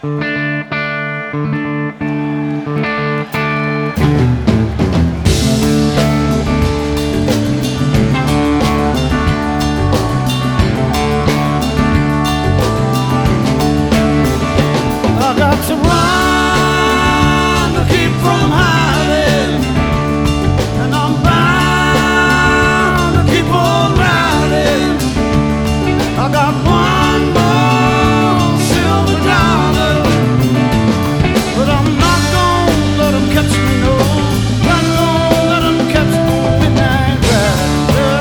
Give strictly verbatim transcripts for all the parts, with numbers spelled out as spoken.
I got to run to keep from hiding, and I'm bound to keep on riding. I got one more silver dollar, but I'm not gonna let 'em catch me, no. Not gonna let 'em catch me midnight rider.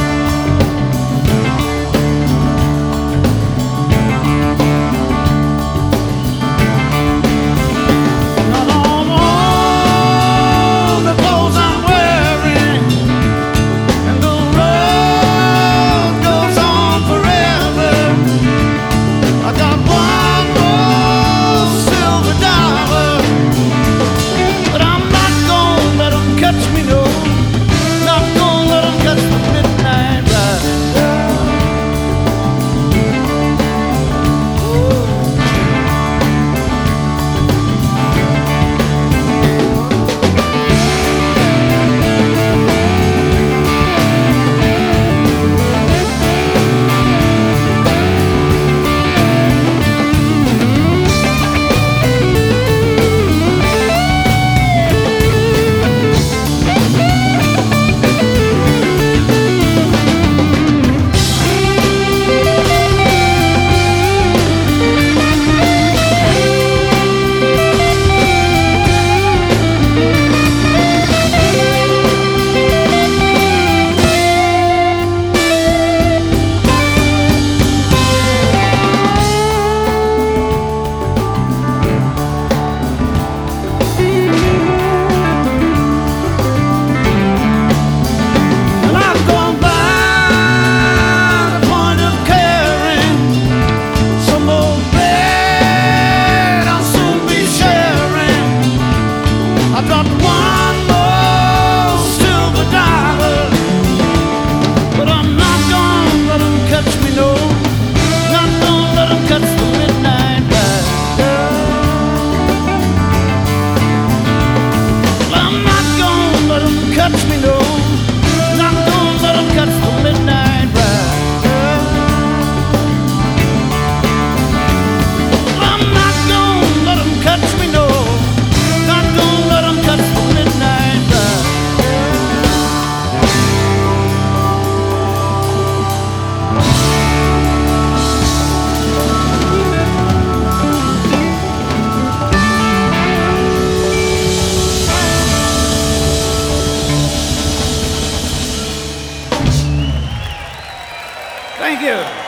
Not on all the clothes I'm wearing, and the road goes on forever. I got one more silver dollar, but I'm not gonna let 'em catch me, no. Not gonna let 'em catch the midnight rider. And I've gone by the point of caring. Some old bed I'll soon be sharing. I dropped one more silver dollar, but I'm not gonna let 'em catch me, no. Not gonna let 'em catch the midnight rider. I'm not gonna let 'em catch me, no. Not gonna let 'em catch the midnight rider. I'm not gonna let 'em catch me, no. Not gonna let 'em catch the midnight rider. Thank you.